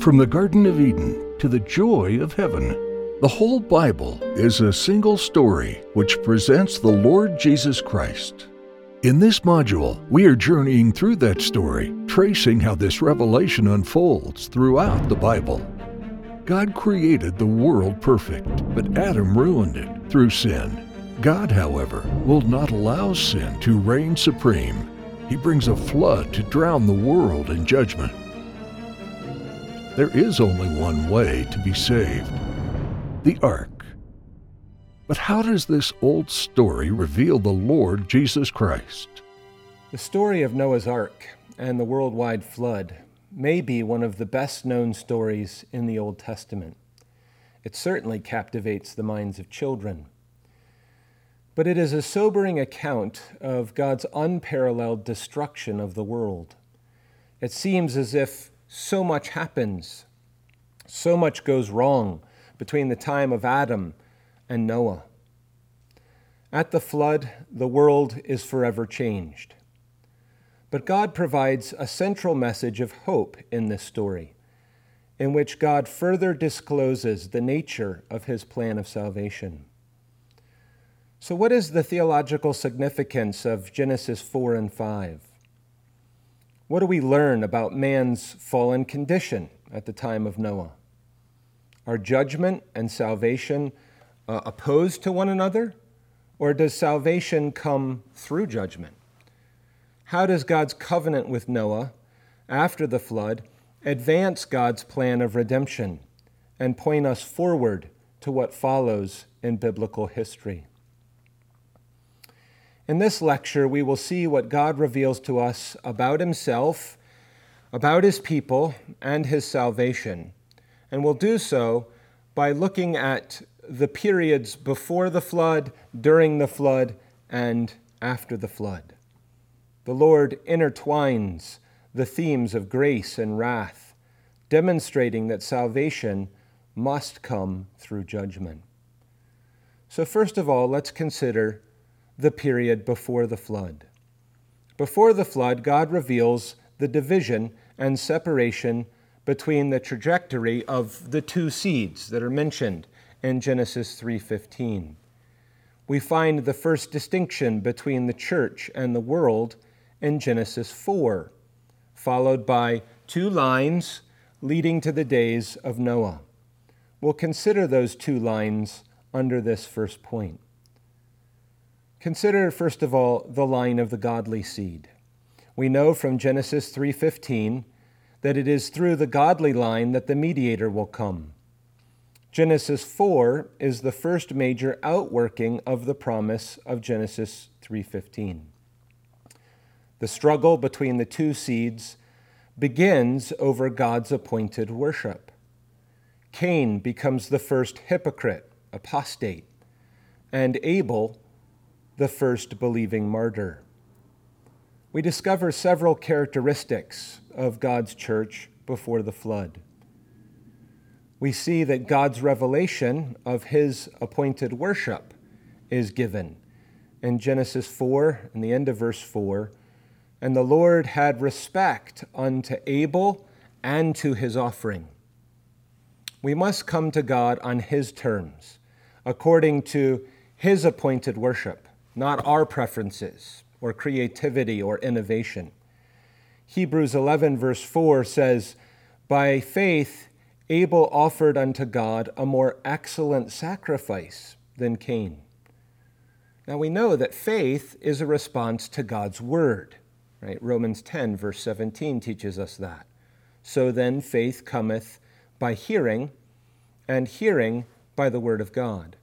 From the Garden of Eden to the joy of heaven, the whole Bible is a single story which presents the Lord Jesus Christ. In this module, we are journeying through that story, tracing how this revelation unfolds throughout the Bible. God created the world perfect, but Adam ruined it through sin. God, however, will not allow sin to reign supreme. He brings a flood to drown the world in judgment. There is only one way to be saved: the ark. But how does this old story reveal the Lord Jesus Christ? The story of Noah's Ark and the worldwide flood may be one of the best-known stories in the Old Testament. It certainly captivates the minds of children. But it is a sobering account of God's unparalleled destruction of the world. It seems as if so much happens, so much goes wrong between the time of Adam and Noah. At the flood, the world is forever changed. But God provides a central message of hope in this story, in which God further discloses the nature of his plan of salvation. So what is the theological significance of Genesis 4 and 5? What do we learn about man's fallen condition at the time of Noah? Are judgment and salvation opposed to one another? Or does salvation come through judgment? How does God's covenant with Noah after the flood advance God's plan of redemption and point us forward to what follows in biblical history? In this lecture, we will see what God reveals to us about himself, about his people, and his salvation. And we'll do so by looking at the periods before the flood, during the flood, and after the flood. The Lord intertwines the themes of grace and wrath, demonstrating that salvation must come through judgment. So first of all, let's consider the period before the flood. Before the flood, God reveals the division and separation between the trajectory of the two seeds that are mentioned in Genesis 3:15. We find the first distinction between the church and the world in Genesis 4, followed by two lines leading to the days of Noah. We'll consider those two lines under this first point. Consider, first of all, the line of the godly seed. We know from Genesis 3:15 that it is through the godly line that the mediator will come. Genesis 4 is the first major outworking of the promise of Genesis 3:15. The struggle between the two seeds begins over God's appointed worship. Cain becomes the first hypocrite, apostate, and Abel the first believing martyr. We discover several characteristics of God's church before the flood. We see that God's revelation of his appointed worship is given in Genesis 4, in the end of verse 4, "And the Lord had respect unto Abel and to his offering." We must come to God on his terms, according to his appointed worship, not our preferences or creativity or innovation. Hebrews 11 verse 4 says, "By faith Abel offered unto God a more excellent sacrifice than Cain." Now we know that faith is a response to God's word, right? Romans 10 verse 17 teaches us that. "So then faith cometh by hearing, and hearing by the word of God."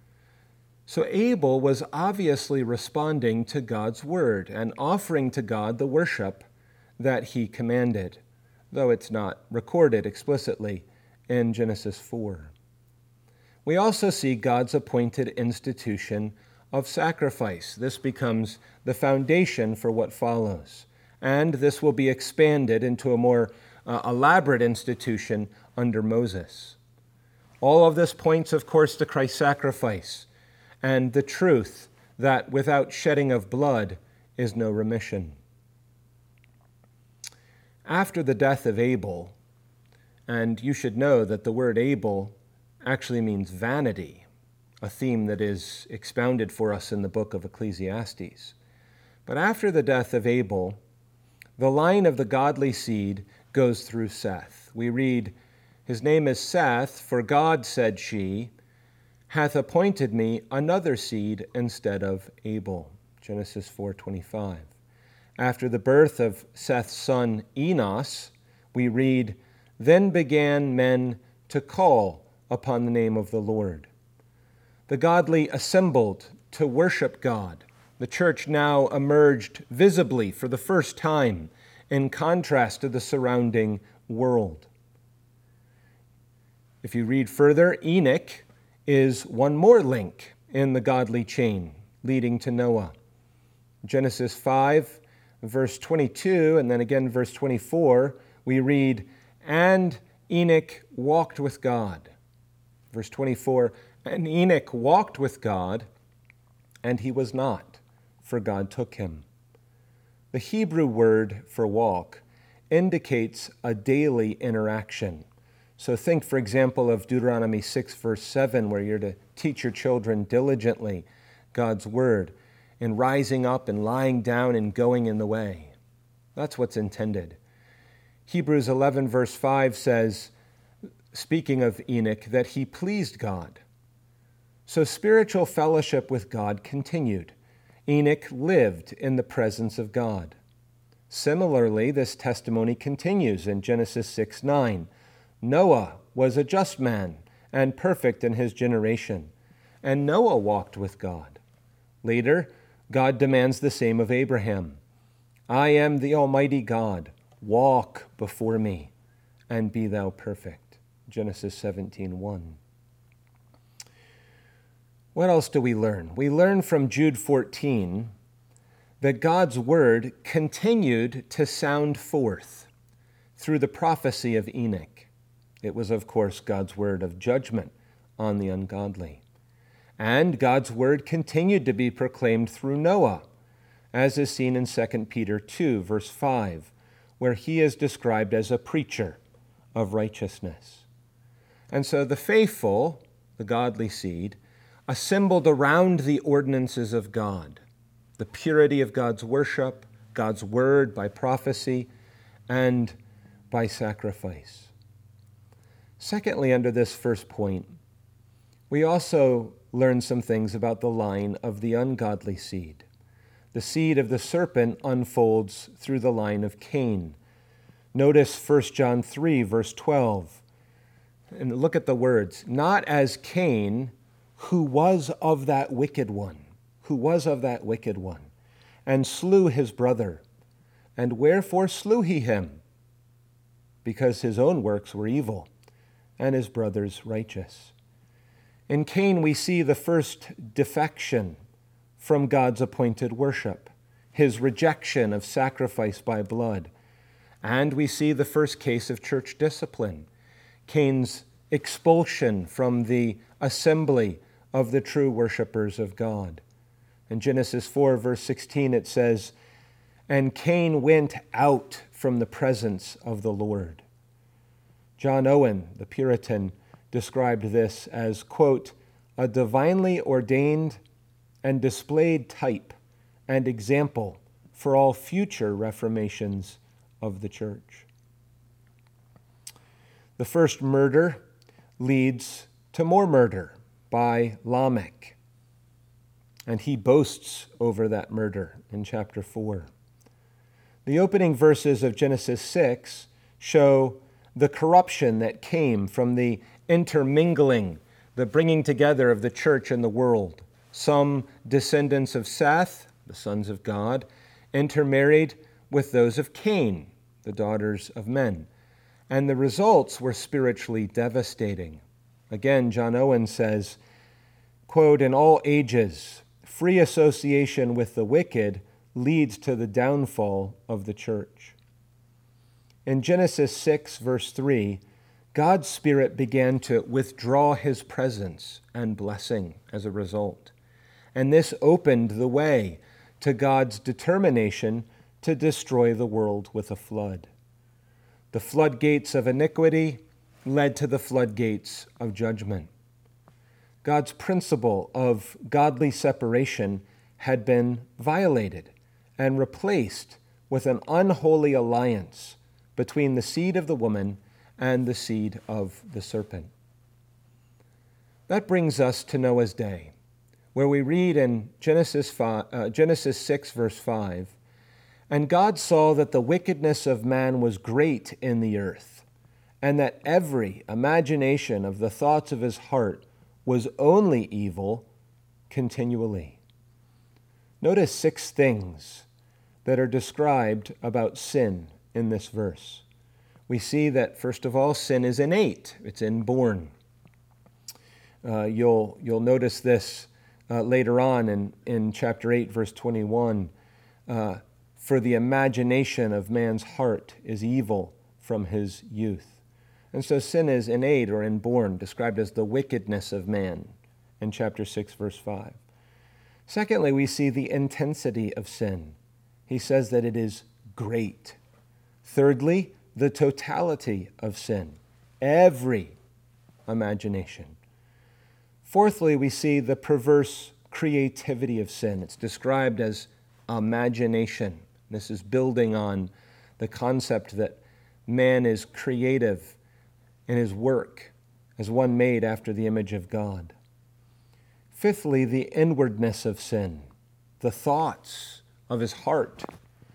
So Abel was obviously responding to God's word and offering to God the worship that he commanded, though it's not recorded explicitly in Genesis 4. We also see God's appointed institution of sacrifice. This becomes the foundation for what follows, and this will be expanded into a more elaborate institution under Moses. All of this points, of course, to Christ's sacrifice and the truth that without shedding of blood is no remission. After the death of Abel, And you should know that the word Abel actually means vanity, a theme that is expounded for us in the book of Ecclesiastes. But after the death of Abel, the line of the godly seed goes through Seth. We read, "His name is Seth, for God, said she, hath appointed me another seed instead of Abel." Genesis 4:25. After the birth of Seth's son Enos, we read, "Then began men to call upon the name of the Lord." The godly assembled to worship God. The church now emerged visibly for the first time in contrast to the surrounding world. If you read further, Enoch is one more link in the godly chain leading to Noah. Genesis 5, verse 22, and then again verse 24, we read, "And Enoch walked with God." Verse 24, "And Enoch walked with God, and he was not, for God took him." The Hebrew word for walk indicates a daily interaction. So think, for example, of Deuteronomy 6, verse 7, where you're to teach your children diligently God's word in rising up and lying down and going in the way. That's what's intended. Hebrews 11, verse 5 says, speaking of Enoch, that he pleased God. So spiritual fellowship with God continued. Enoch lived in the presence of God. Similarly, this testimony continues in Genesis 6:9. Noah was a just man and perfect in his generation, and Noah walked with God. Later, God demands the same of Abraham. "I am the Almighty God. Walk before me, and be thou perfect." Genesis 17:1. What else do we learn? We learn from Jude 14 that God's word continued to sound forth through the prophecy of Enoch. It was, of course, God's word of judgment on the ungodly. And God's word continued to be proclaimed through Noah, as is seen in 2 Peter 2, verse 5, where he is described as a preacher of righteousness. And so the faithful, the godly seed, assembled around the ordinances of God, the purity of God's worship, God's word by prophecy, and by sacrifice. Secondly, under this first point, we also learn some things about the line of the ungodly seed. The seed of the serpent unfolds through the line of Cain. Notice 1 John 3, verse 12. And look at the words. "Not as Cain, who was of that wicked one, and slew his brother. And wherefore slew he him? Because his own works were evil, and his brother's righteous." In Cain, we see the first defection from God's appointed worship, his rejection of sacrifice by blood. And we see the first case of church discipline, Cain's expulsion from the assembly of the true worshipers of God. In Genesis 4, verse 16, it says, "And Cain went out from the presence of the Lord." John Owen, the Puritan, described this as, quote, "a divinely ordained and displayed type and example for all future reformations of the church." The first murder leads to more murder by Lamech, and he boasts over that murder in chapter 4. The opening verses of Genesis 6 show the corruption that came from the intermingling, the bringing together of the church and the world. Some descendants of Seth, the sons of God, intermarried with those of Cain, the daughters of men. And the results were spiritually devastating. Again, John Owen says, quote, "In all ages, free association with the wicked leads to the downfall of the church." In Genesis 6, verse 3, God's Spirit began to withdraw his presence and blessing as a result. And this opened the way to God's determination to destroy the world with a flood. The floodgates of iniquity led to the floodgates of judgment. God's principle of godly separation had been violated and replaced with an unholy alliance between the seed of the woman and the seed of the serpent. That brings us to Noah's day, where we read in Genesis 6, verse 5, "And God saw that the wickedness of man was great in the earth, and that every imagination of the thoughts of his heart was only evil continually." Notice 6 things that are described about sin in this verse. We see that, first of all, sin is innate. It's inborn. You'll notice this later on in chapter 8, verse 21. For the imagination of man's heart is evil from his youth. And so sin is innate or inborn, described as the wickedness of man in chapter 6, verse 5. Secondly, we see the intensity of sin. He says that it is great. Thirdly, the totality of sin, every imagination. Fourthly, we see the perverse creativity of sin. It's described as imagination. This is building on the concept that man is creative in his work as one made after the image of God. Fifthly, the inwardness of sin, the thoughts of his heart.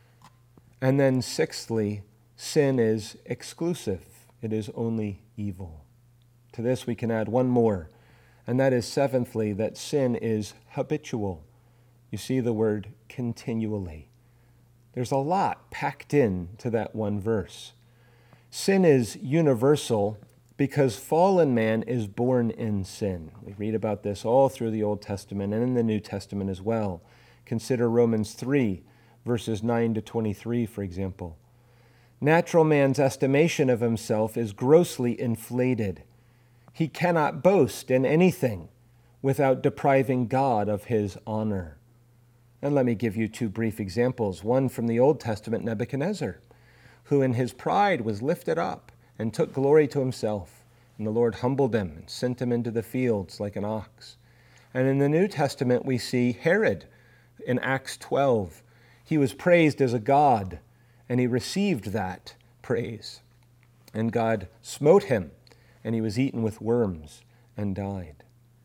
And then sixthly, sin is exclusive. It is only evil. To this we can add one more, and that is seventhly, that sin is habitual. You see the word continually. There's a lot packed in to that one verse. Sin is universal because fallen man is born in sin. We read about this all through the Old Testament and in the New Testament as well. Consider Romans 3, verses 9 to 23, for example. Natural man's estimation of himself is grossly inflated. He cannot boast in anything without depriving God of his honor. And let me give you 2 brief examples. One from the Old Testament, Nebuchadnezzar, who in his pride was lifted up and took glory to himself. And the Lord humbled him and sent him into the fields like an ox. And in the New Testament, we see Herod in Acts 12. He was praised as a god, and he received that praise. And God smote him, and he was eaten with worms and died.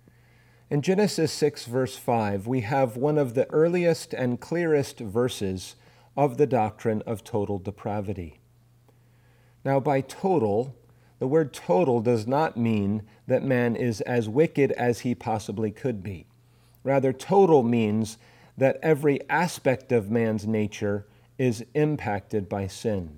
In Genesis 6, verse 5, we have one of the earliest and clearest verses of the doctrine of total depravity. Now, by total, the word total does not mean that man is as wicked as he possibly could be. Rather, total means that every aspect of man's nature is impacted by sin.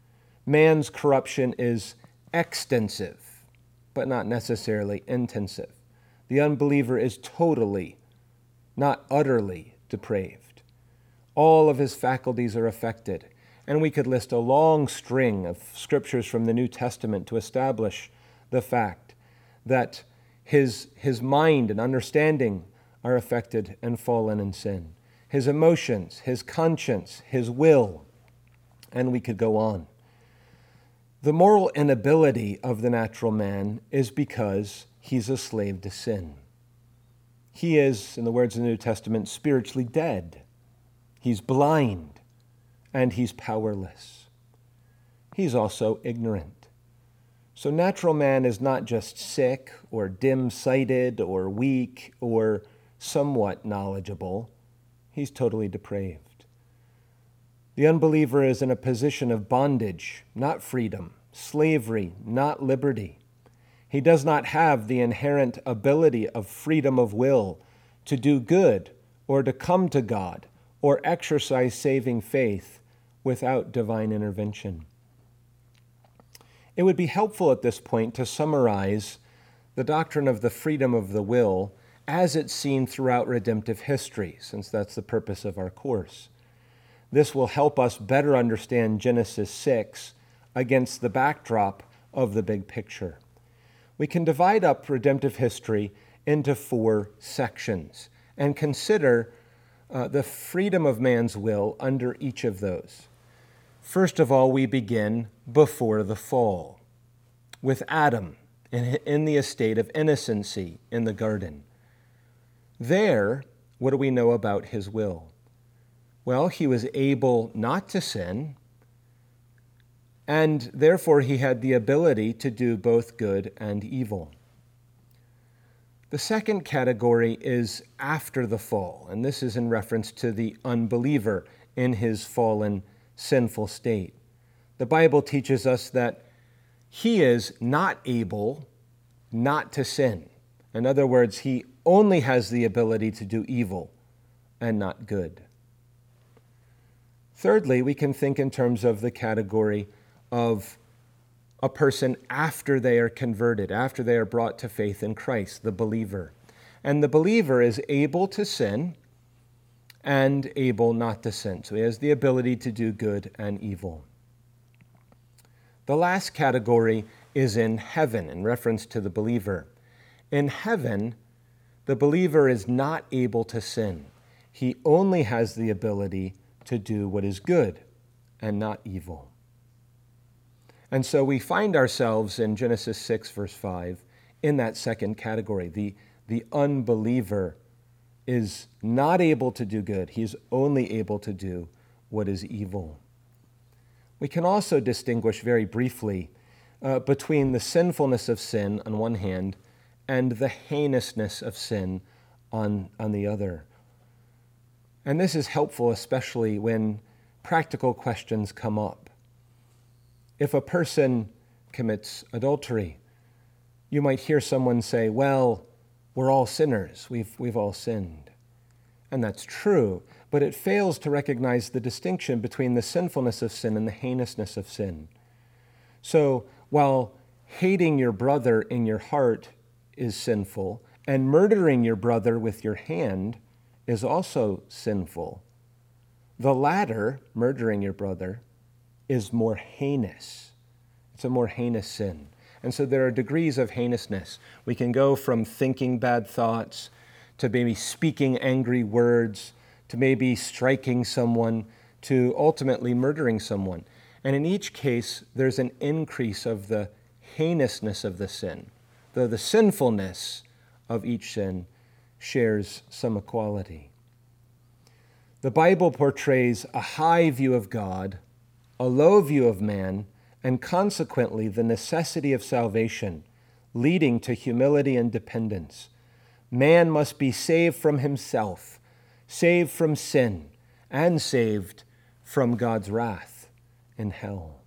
Man's corruption is extensive, but not necessarily intensive. The unbeliever is totally, not utterly, depraved. All of his faculties are affected. And we could list a long string of scriptures from the New Testament to establish the fact that his mind and understanding are affected and fallen in sin. His emotions, his conscience, his will, and we could go on. The moral inability of the natural man is because he's a slave to sin. He is, in the words of the New Testament, spiritually dead. He's blind. And he's powerless. He's also ignorant. So natural man is not just sick or dim-sighted or weak or somewhat knowledgeable. He's totally depraved. The unbeliever is in a position of bondage, not freedom, slavery, not liberty. He does not have the inherent ability of freedom of will to do good or to come to God or exercise saving faith without divine intervention. It would be helpful at this point to summarize the doctrine of the freedom of the will as it's seen throughout redemptive history, since that's the purpose of our course. This will help us better understand Genesis 6 against the backdrop of the big picture. We can divide up redemptive history into 4 sections and consider the freedom of man's will under each of those. First of all, we begin before the fall. with Adam in the estate of innocency in the garden. There, what do we know about his will? Well, he was able not to sin, and therefore he had the ability to do both good and evil. The second category is after the fall, and this is in reference to the unbeliever in his fallen, sinful state. The Bible teaches us that he is not able not to sin. In other words, he only has the ability to do evil and not good. Thirdly, we can think in terms of the category of a person after they are converted, after they are brought to faith in Christ, the believer. And the believer is able to sin and able not to sin. So he has the ability to do good and evil. The last category is in heaven, in reference to the believer. In heaven, the believer is not able to sin. He only has the ability to do what is good and not evil. And so we find ourselves in Genesis 6, verse 5, in that second category. The unbeliever is not able to do good. He is only able to do what is evil. We can also distinguish very briefly between the sinfulness of sin on one hand and the heinousness of sin on the other. And this is helpful especially when practical questions come up. If a person commits adultery, you might hear someone say, well, we're all sinners. We've all sinned. And that's true, but it fails to recognize the distinction between the sinfulness of sin and the heinousness of sin. So while hating your brother in your heart is sinful, and murdering your brother with your hand is also sinful, the latter, murdering your brother, is more heinous. It's a more heinous sin. And so there are degrees of heinousness. We can go from thinking bad thoughts to maybe speaking angry words, to maybe striking someone, to ultimately murdering someone. And in each case, there's an increase of the heinousness of the sin, though the sinfulness of each sin shares some equality. The Bible portrays a high view of God, a low view of man, and consequently the necessity of salvation, leading to humility and dependence. Man must be saved from himself, saved from sin, and saved from God's wrath in hell.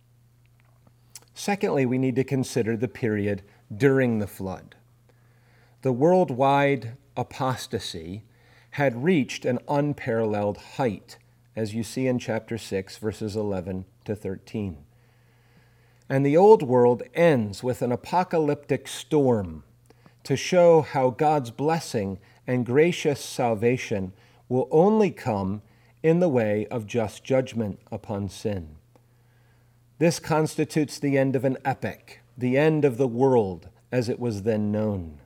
Secondly, we need to consider the period during the flood. The worldwide apostasy had reached an unparalleled height, as you see in chapter 6, verses 11 to 13. And the old world ends with an apocalyptic storm to show how God's blessing and gracious salvation will only come in the way of just judgment upon sin. This constitutes the end of an epoch, the end of the world as it was then known.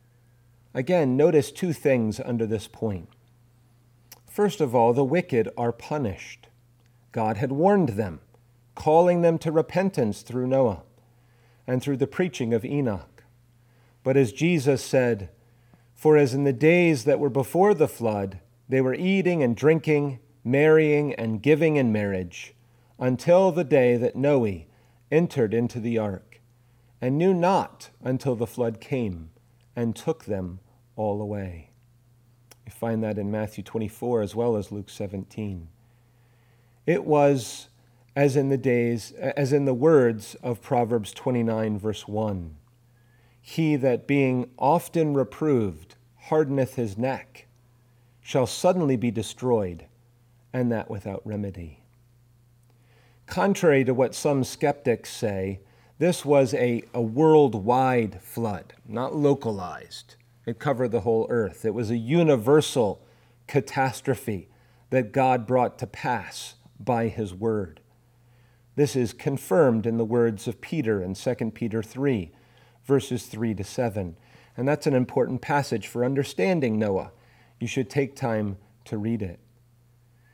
Again, notice two things under this point. First of all, the wicked are punished. God had warned them, calling them to repentance through Noah and through the preaching of Enoch. But as Jesus said, "For as in the days that were before the flood, they were eating and drinking, marrying and giving in marriage, until the day that Noah entered into the ark, and knew not until the flood came and took them all away." You find that in Matthew 24 as well as Luke 17. It was as in the words of Proverbs 29, verse 1, "He that being often reproved hardeneth his neck shall suddenly be destroyed, and that without remedy." Contrary to what some skeptics say, this was a worldwide flood, not localized. It covered the whole earth. It was a universal catastrophe that God brought to pass by his word. This is confirmed in the words of Peter in 2 Peter 3, verses 3 to 7. And that's an important passage for understanding Noah. You should take time to read it.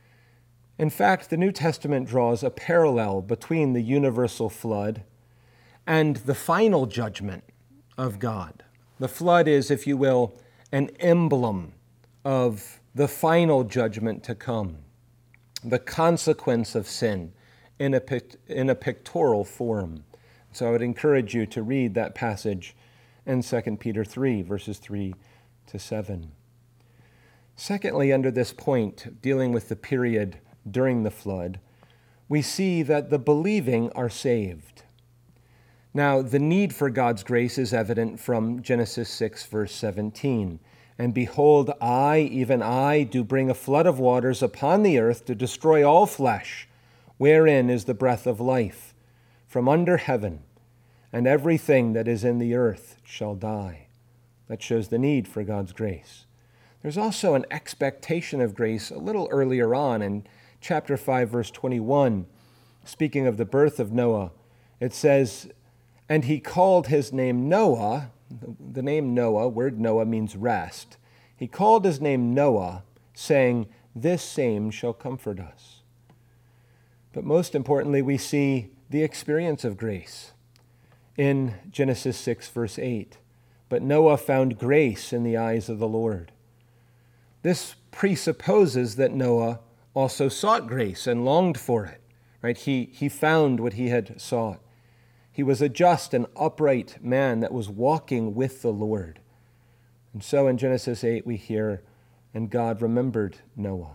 In fact, the New Testament draws a parallel between the universal flood and the final judgment of God. The flood is, if you will, an emblem of the final judgment to come, the consequence of sin in a pictorial form. So I would encourage you to read that passage in 2 Peter 3, verses 3 to 7. Secondly, under this point, dealing with the period during the flood, we see that the believing are saved. Now, the need for God's grace is evident from Genesis 6, verse 17. And behold, I, even I, do bring a flood of waters upon the earth to destroy all flesh, wherein is the breath of life, from under heaven, and everything that is in the earth shall die. That shows the need for God's grace. There's also an expectation of grace a little earlier on in chapter 5, verse 21. Speaking of the birth of Noah, it says, and he called his name Noah. The name Noah, word Noah means rest. He called his name Noah, saying, this same shall comfort us. But most importantly, we see the experience of grace in Genesis 6, verse 8. But Noah found grace in the eyes of the Lord. This presupposes that Noah also sought grace and longed for it. Right? He found what he had sought. He was a just and upright man that was walking with the Lord. And so in Genesis 8 we hear, and God remembered Noah.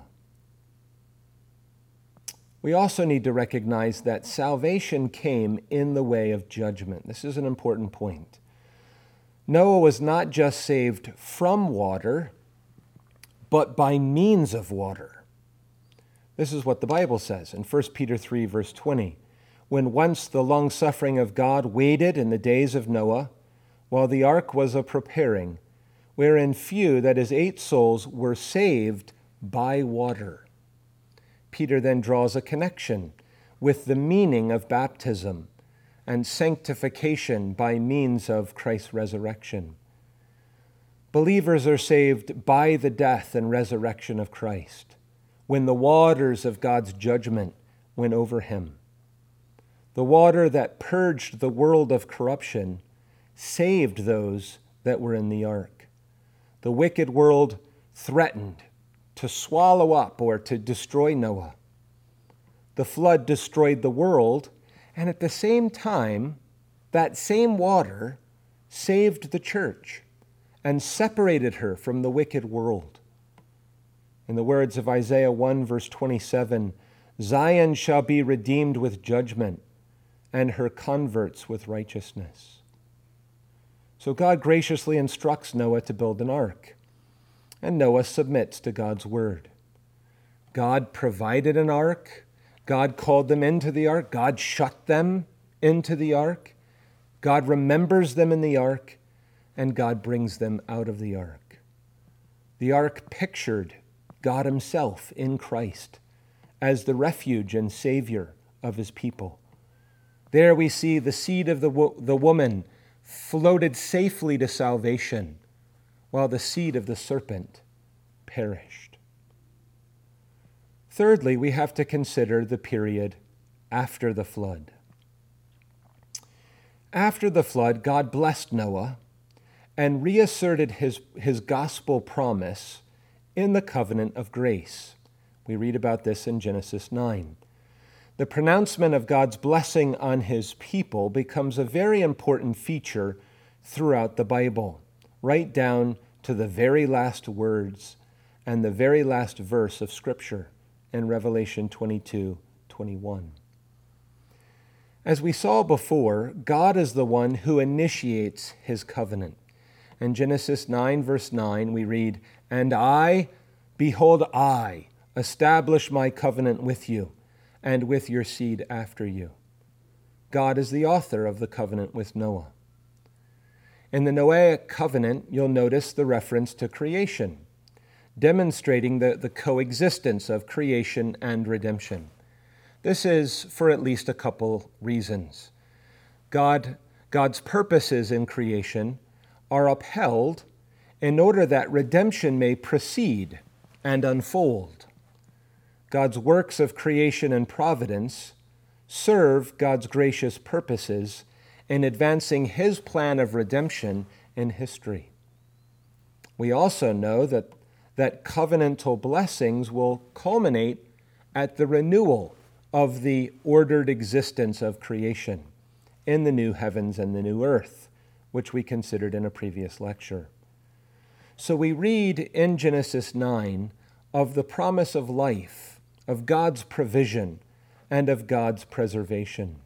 We also need to recognize that salvation came in the way of judgment. This is an important point. Noah was not just saved from water, but by means of water. This is what the Bible says in 1 Peter 3, verse 20. When once the long-suffering of God waited in the days of Noah, while the ark was a-preparing, wherein few, that is 8 souls, were saved by water. Peter then draws a connection with the meaning of baptism and sanctification by means of Christ's resurrection. Believers are saved by the death and resurrection of Christ, when the waters of God's judgment went over him. The water that purged the world of corruption saved those that were in the ark. The wicked world threatened to swallow up or to destroy Noah. The flood destroyed the world, and at the same time, that same water saved the church and separated her from the wicked world. In the words of Isaiah 1, verse 27, Zion shall be redeemed with judgment, and her converts with righteousness. So God graciously instructs Noah to build an ark, and Noah submits to God's word. God provided an ark. God called them into the ark. God shut them into the ark. God remembers them in the ark, and God brings them out of the ark. The ark pictured God himself in Christ as the refuge and Savior of his people. There we see the seed of the woman floated safely to salvation, while the seed of the serpent perished. Thirdly, we have to consider the period after the flood. After the flood, God blessed Noah and reasserted his gospel promise in the covenant of grace. We read about this in Genesis 9. The pronouncement of God's blessing on his people becomes a very important feature throughout the Bible, right down to the very last words and the very last verse of Scripture in Revelation 22:21. As we saw before, God is the one who initiates his covenant. In Genesis 9, verse 9, we read, and I, behold, I establish my covenant with you and with your seed after you. God is the author of the covenant with Noah. In the Noahic covenant, you'll notice the reference to creation, demonstrating the coexistence of creation and redemption. This is for at least a couple reasons. God's purposes in creation are upheld in order that redemption may proceed and unfold. God's works of creation and providence serve God's gracious purposes in advancing his plan of redemption in history. We also know that covenantal blessings will culminate at the renewal of the ordered existence of creation in the new heavens and the new earth, which we considered in a previous lecture. So we read in Genesis 9 of the promise of life, of God's provision, and of God's preservation.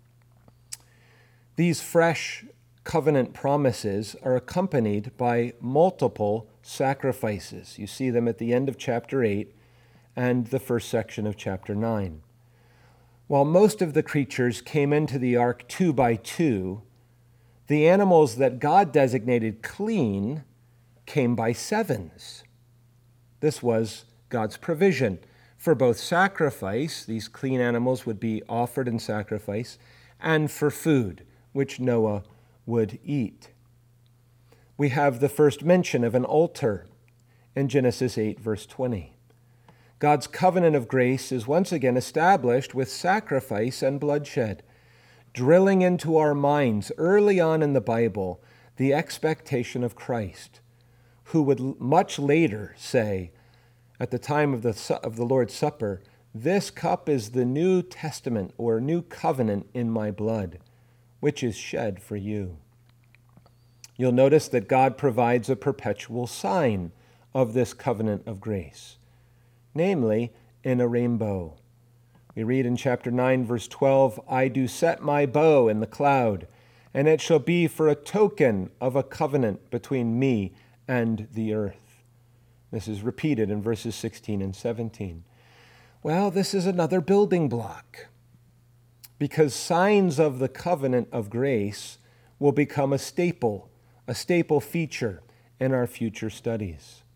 These fresh covenant promises are accompanied by multiple sacrifices. You see them at the end of chapter 8 and the first section of chapter 9. While most of the creatures came into the ark 2 by 2, the animals that God designated clean came by sevens. This was God's provision for both sacrifice, these clean animals would be offered in sacrifice, and for food, which Noah would eat. We have the first mention of an altar in Genesis 8, verse 20. God's covenant of grace is once again established with sacrifice and bloodshed, drilling into our minds early on in the Bible the expectation of Christ, who would much later say, at the time of the Lord's Supper, "This cup is the New Testament or New Covenant in my blood, which is shed for you." You'll notice that God provides a perpetual sign of this covenant of grace, namely in a rainbow. We read in chapter 9, verse 12, "I do set my bow in the cloud, and it shall be for a token of a covenant between me and the earth." This is repeated in verses 16 and 17. Well, this is another building block, because signs of the covenant of grace will become a staple feature in our future studies.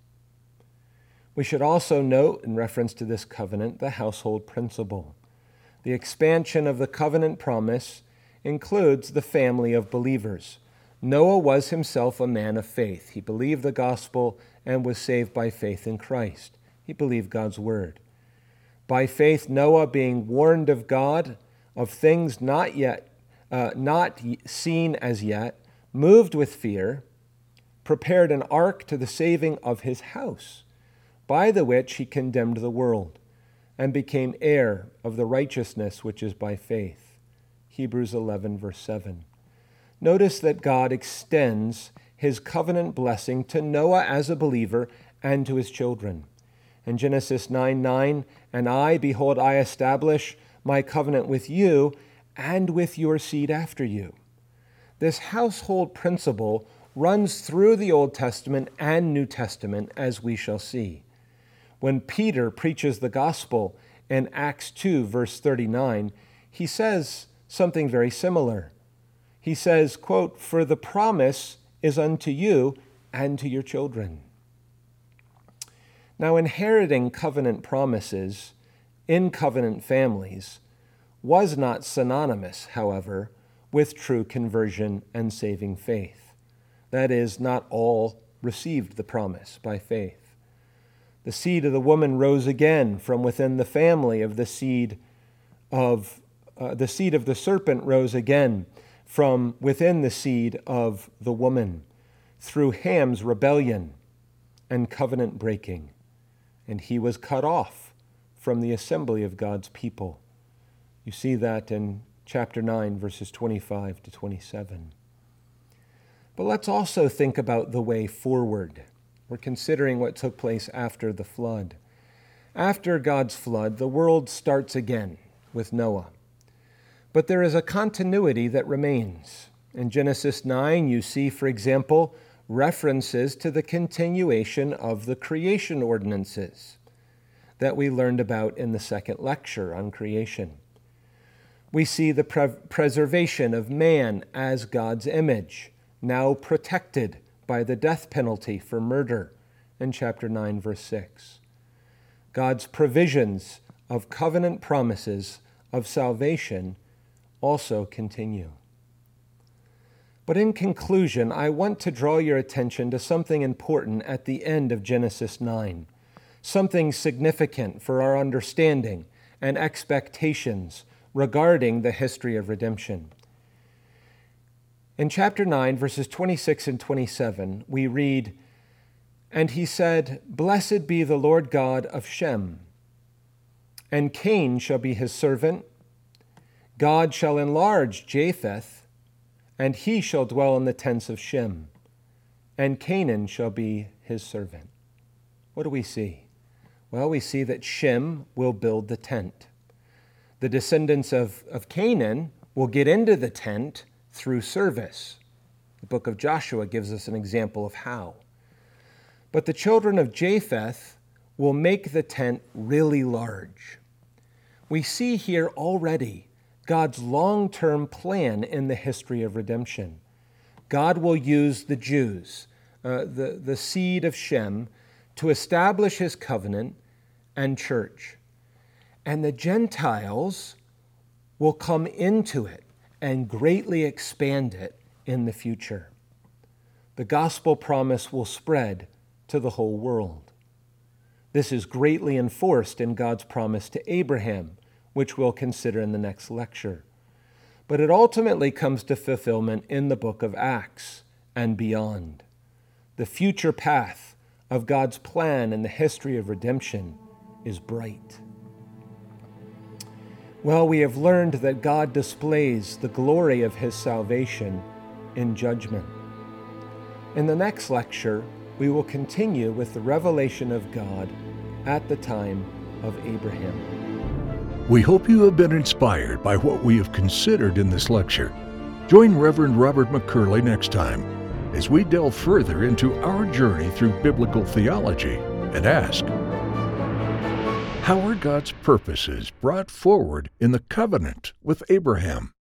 We should also note, in reference to this covenant, the household principle. The expansion of the covenant promise includes the family of believers. Noah was himself a man of faith. He believed the gospel and was saved by faith in Christ. He believed God's word. By faith, Noah, being warned of God of things not seen as yet, moved with fear, prepared an ark to the saving of his house, by the which he condemned the world, and became heir of the righteousness which is by faith. Hebrews 11, verse 7. Notice that God extends his covenant blessing to Noah as a believer and to his children. In Genesis 9:9, "And I, behold, I establish my covenant with you and with your seed after you." This household principle runs through the Old Testament and New Testament, as we shall see. When Peter preaches the gospel in Acts 2, verse 39, he says something very similar. He says, quote, "For the promise is unto you and to your children." Now, inheriting covenant promises in covenant families was not synonymous, however, with true conversion and saving faith. That is, not all received the promise by faith. The seed of the woman rose again from within the family of the seed of the serpent rose again from within the seed of the woman through Ham's rebellion and covenant breaking, and he was cut off from the assembly of God's people. You see that in chapter 9, verses 25 to 27. But let's also think about the way forward. We're considering what took place after the flood. After God's flood, the world starts again with Noah. But there is a continuity that remains. In Genesis 9, you see, for example, references to the continuation of the creation ordinances that we learned about in the second lecture on creation. We see the preservation of man as God's image, now protected by the death penalty for murder in chapter 9, verse 6. God's provisions of covenant promises of salvation also continue. But in conclusion, I want to draw your attention to something important at the end of Genesis 9, something significant for our understanding and expectations regarding the history of redemption. In chapter 9, verses 26 and 27, we read, "And he said, Blessed be the Lord God of Shem, and Cain shall be his servant. God shall enlarge Japheth, and he shall dwell in the tents of Shem, and Canaan shall be his servant." What do we see? Well, we see that Shem will build the tent. The descendants of Canaan will get into the tent through service. The book of Joshua gives us an example of how. But the children of Japheth will make the tent really large. We see here already God's long-term plan in the history of redemption. God will use the Jews, the seed of Shem, to establish his covenant and church. And the Gentiles will come into it and greatly expand it in the future. The gospel promise will spread to the whole world. This is greatly enforced in God's promise to Abraham, which we'll consider in the next lecture. But it ultimately comes to fulfillment in the book of Acts and beyond. The future path of God's plan in the history of redemption is bright. Well, we have learned that God displays the glory of his salvation in judgment. In the next lecture, we will continue with the revelation of God at the time of Abraham. We hope you have been inspired by what we have considered in this lecture. Join Reverend Robert McCurley next time as we delve further into our journey through biblical theology and ask, how are God's purposes brought forward in the covenant with Abraham?